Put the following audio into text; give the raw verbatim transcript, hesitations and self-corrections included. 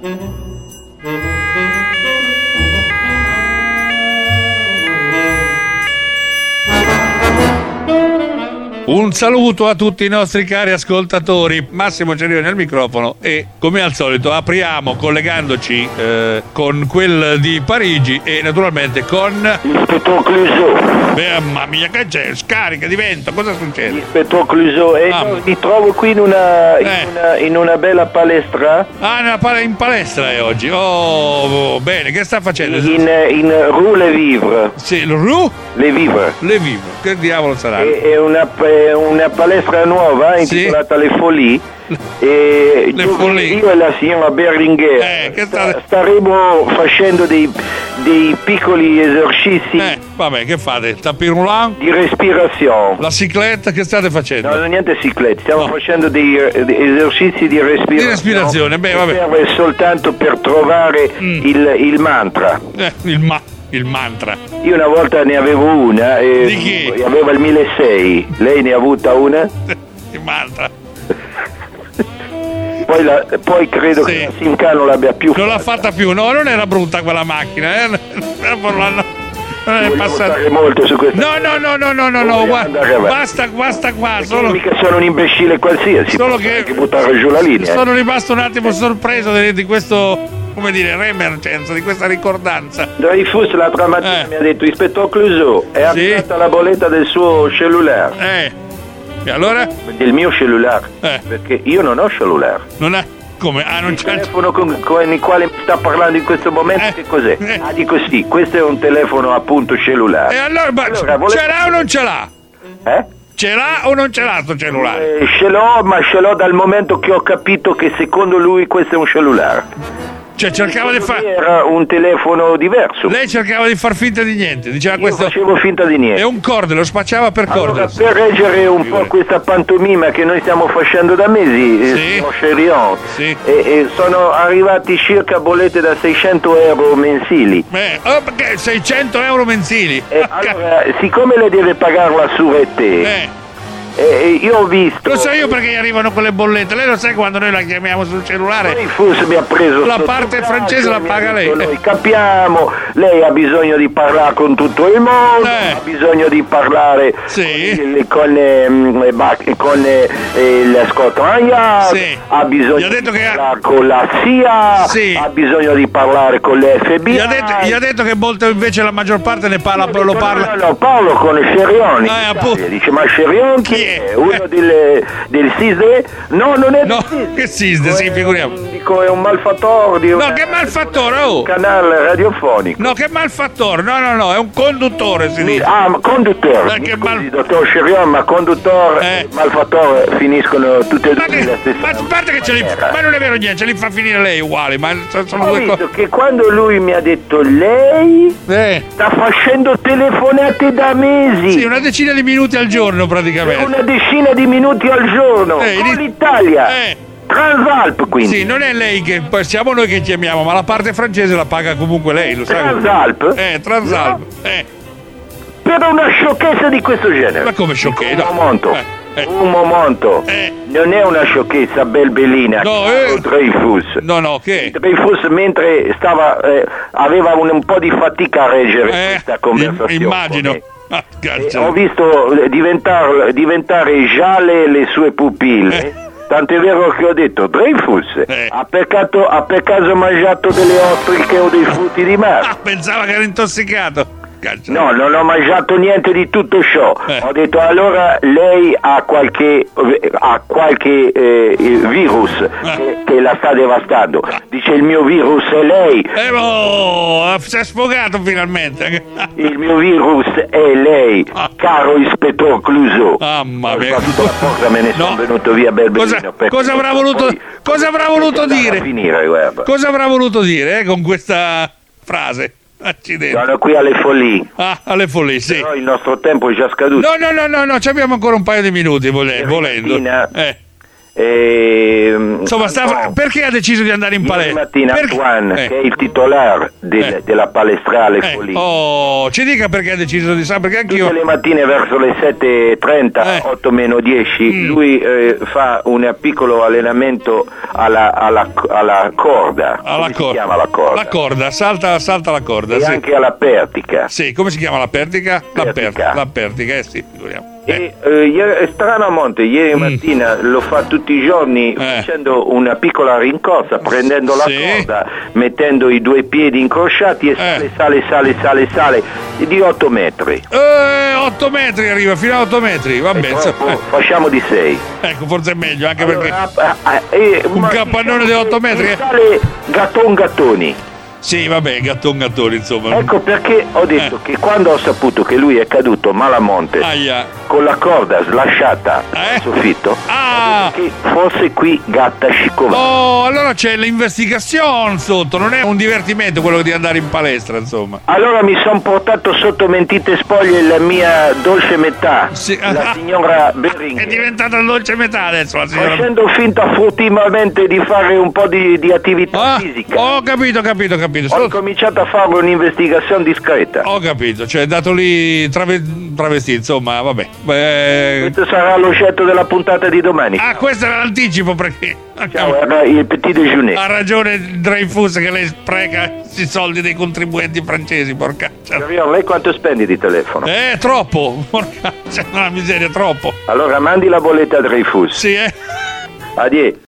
Un saluto a tutti i nostri cari ascoltatori. Massimo Cerioni al microfono e come al solito apriamo collegandoci eh, con quel di Parigi e naturalmente con l'Ispettor Clouseau. Beh, mamma mia, che c'è? Scarica di vento, cosa succede? L'Ispettor Clouseau e ah, no, mi trovo qui in una, in, eh. una, in una bella palestra. Ah, nella pal- in palestra è oggi. Oh, bene, che sta facendo? In, in Rue Le Vivre. Sì, il Rue Le Vivre. Le Vivre, che diavolo sarà? È, è una, è una palestra nuova intitolata sì. Le Folies. E Le io, Folies. io e la signora Berlinguer eh, che sta... staremo facendo dei, dei piccoli esercizi eh, vabbè, che fate? Tapirulan? Di respirazione. La cicletta che state facendo? No, non niente ciclette, stiamo no. facendo dei, dei esercizi di respirazione. Di respirazione, beh, vabbè. Serve soltanto per trovare mm. il, il mantra. Eh, il ma il mantra. Io una volta ne avevo una e di chi? Aveva il milleseicento. Lei ne ha avuta una? Il mantra. Poi, la, poi credo sì. che la Simca non l'abbia più non fatta. l'ha fatta più, no, non era brutta quella macchina, eh? Non è passata molto su questo. No, no, no, no, no, no, no, guarda, basta, basta qua. Perché solo... mica sono un imbecille qualsiasi. Solo che, che buttare giù la linea. Sono rimasto un attimo sorpreso di, di questo, come dire, remercenza, di questa ricordanza. Dreyfus l'altra mattina eh. mi ha detto: Ispettor Clouseau, è sì. arrivata la bolletta del suo cellulare. Eh. E allora? Del mio cellulare. Eh. Perché io non ho cellulare. Non ha? Come? Ah, non il c'è. Il telefono con, con il quale mi sta parlando in questo momento, eh. che cos'è? Eh. Ah, dico sì, questo è un telefono appunto cellulare. E allora, ma allora volevo... ce l'ha o non ce l'ha? Eh? Ce l'ha o non ce l'ha sto cellulare? Eh, ce l'ho, ma ce l'ho dal momento che ho capito che secondo lui questo è un cellulare. Cioè cercava di fare... Era un telefono diverso. Lei cercava di far finta di niente, diceva Io questo... facevo finta di niente. È un corde, lo spacciava per corde. Allora, per reggere un po' questa pantomima che noi stiamo facendo da mesi, sì. eh, Cherion, sì. e, e sono arrivati circa bollette da seicento euro mensili. Eh, oh, perché seicento euro mensili? E allora, siccome lei deve pagarla su rete... Eh. Eh, io ho visto. Lo so io perché gli arrivano quelle bollette. Lei lo sa quando noi la chiamiamo sul cellulare. Dreyfus mi ha preso la parte francese la paga lei. Noi capiamo. Lei ha bisogno di parlare con tutto il mondo. Eh. Ha bisogno di parlare sì. con, con, con il Scotland Yard. Sì. Ha bisogno di parlare ha... con la S I A. Sì. Ha bisogno di parlare con l'F B I. Gli ha detto, gli ha detto che molto invece la maggior parte ne parla. Detto, lo parla. No, no, Paolo con Cherion. Eh, appunto. Dice ma Cherion chi è? Uno eh. del, del S I S D E? No, non è no, del S I S D E. che S I S D E, sì, figuriamo. Dico, è un malfattore di no, che malfattore, oh! un canale radiofonico. No, che malfattore, no, no, no, è un conduttore, si dice. Ah, ma conduttore. Ma che mal... dottor Cherion, ma conduttore eh. e malfattore finiscono tutte e due che, nella stessa. Ma a parte che ce li ma non è vero niente, ce li fa finire lei uguali, ma sono Ho due visto cose. che quando lui mi ha detto lei eh. sta facendo telefonate da mesi. Sì, una decina di minuti al giorno praticamente. Una decina di minuti al giorno eh, con in... l'Italia. Eh. Transalp, quindi. Sì, non è lei che siamo noi che chiamiamo, ma la parte francese la paga comunque lei, lo sa. Transalp? Eh, Transalp. No. Eh. Per una sciocchezza di questo genere. Ma come sciocchezza? Un momento. Eh, eh. Un momento. Eh. Non è una sciocchezza belbellina. No, eh. Dreyfus. No, no, che? Dreyfus mentre stava eh, aveva un, un po' di fatica a reggere eh, questa conversazione. Immagino. Ah, eh, ho visto diventare, diventare gialle le sue pupille. Eh. Tant'è vero che ho detto, Dreyfus eh. ha, peccato, ha per caso mangiato delle ostriche o dei frutti di mare? Ah, pensava che era intossicato. Caccia. No, non ho mangiato niente di tutto ciò. Eh. Ho detto allora lei ha qualche, ha qualche eh, virus eh. che, che la sta devastando. Dice il mio virus è lei. Eh, oh, si è sfogato finalmente. Il mio virus è lei, ah. caro Ispettor Clouseau. Mamma mia. Tutta la forza me ne no. sono venuto via belbellino. Cosa, cosa avrà voluto, poi, cosa avrà voluto dire? Finire, guarda. Cosa avrà voluto dire eh, con questa frase? Accidenti. Sono qui alle Folies. Ah, alle Folies, sì. Però il nostro tempo è già scaduto. No, no, no, no, no, ci abbiamo ancora un paio di minuti vole- volendo. Mattina, eh. E, Insomma, sta, perché ha deciso di andare in palestra? Ieri mattina Antoine, eh. che è il titolare del, eh. della palestrale eh. Folie. Oh, ci dica perché ha deciso di sapere, perché anch'io. Tutte le mattine verso le sette e trenta, eh. otto meno dieci, mm. lui eh, fa un piccolo allenamento alla, alla, alla corda. Alla come cor- si chiama la corda? La corda, salta, salta la corda. E sì. anche alla pertica. Sì, come si chiama la pertica? La pertica, la pertica, eh sì, figuriamo. E, eh, strano a monte, ieri mattina mm. lo fa tutti i giorni eh. facendo una piccola rincorsa, prendendo la sì. corda, mettendo i due piedi incrociati e eh. sale, sale, sale, sale, sale, di otto metri. Eh, otto metri arriva, fino a otto metri, va bene. Eh. Facciamo di sei. Ecco, forse è meglio, anche allora, perché eh, eh, un capannone di otto metri. Eh. Sale gatton gattoni. Sì, vabbè, gatton gattoni, insomma. Ecco perché ho detto eh. che quando ho saputo che lui è caduto malamonte Aia. con la corda slasciata eh? al soffitto, ah. che fosse qui gatta scicovata. Oh, allora c'è l'investigazione sotto, non è un divertimento quello di andare in palestra, insomma. Allora mi sono portato sotto mentite spoglie la mia dolce metà, sì. la ah. signora Bering. È diventata dolce metà adesso la signora. Facendo finta furtivamente di fare un po' di, di attività ah. fisica. Ho capito, capito, capito. Ho cominciato a fare un'investigazione discreta. Ho capito, cioè dato lì trave- travestito, insomma, vabbè. Beh... Questo sarà l'oggetto della puntata di domani. Ah, questo era l'anticipo perché... Ciao, era il petit déjeuner. Ha ragione Dreyfus che lei spreca i soldi dei contribuenti francesi, porca. Cioè, lei quanto spendi di telefono? Eh, troppo, porca, c'è una miseria, troppo. Allora mandi la bolletta a Dreyfus. Sì, eh. Addio.